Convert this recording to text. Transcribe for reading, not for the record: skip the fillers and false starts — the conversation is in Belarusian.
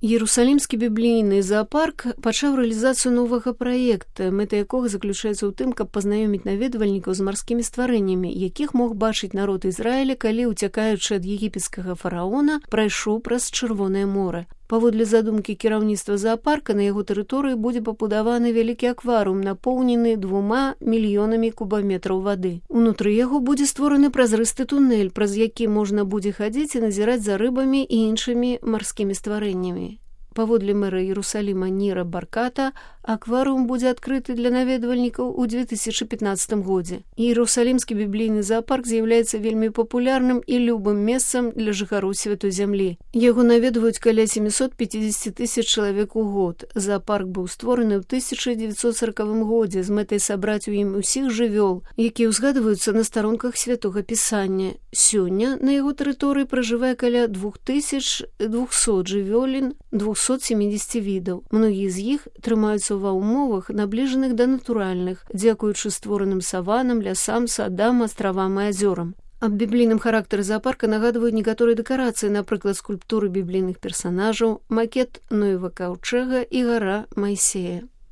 Єрусалімскі біблійны заапарк пачаў рэалізацыю новага праекта, мэта якога заключаецца ў тым, каб пазнаёміць наведвальнікаў з марскімі стварэннямі, якіх мог бачыць народ Ізраіля, калі, уцякаючы ад егіпецкага фараона, прайшоў праз Чырвонае море. Паводле задумкі кіраўніцтва заапарка, на яго тэрыторыі будзе пабудаваны вялікі акварыум, напоўнены 2 мільёнамі кубаметраў вады. Унутры яго будзе створаны празрысты тунэль, праз які можна будзе хадзіць і назіраць за рыбамі і іншымі марскімі стварэннямі. Паводле мэра Єрусаліма Ніра Барката, акварыум будзе адкрыты для наведвальнікаў у 2015 годзе. Єрусалімскі біблійны заапарк з'яўляецца вельмі папулярным і любым месцам для жыхароў святой зямлі. Яго наведваюць каля 750 тысяч чалавек у год. Заапарк быў створаны ў 1940 годзе з мэтай сабраць у ім усіх жывёл, якія ўзгадваюцца на старонках святога пісання. Сёння на яго тэрыторыі пражывае каля 2200 жывёлін, 270 відаў. Многія з іх трымаюцца ва ўмовах, набліжаных да натуральных, дзякуючы створаным саванам, лясам, садам, астравам і азёрам. Аб біблійным характары заапарка нагадваюць некаторыя дэкарацыі, напрыклад, скульптуры біблійных персанажаў, макет Ноева каўчэга і гара Майсея.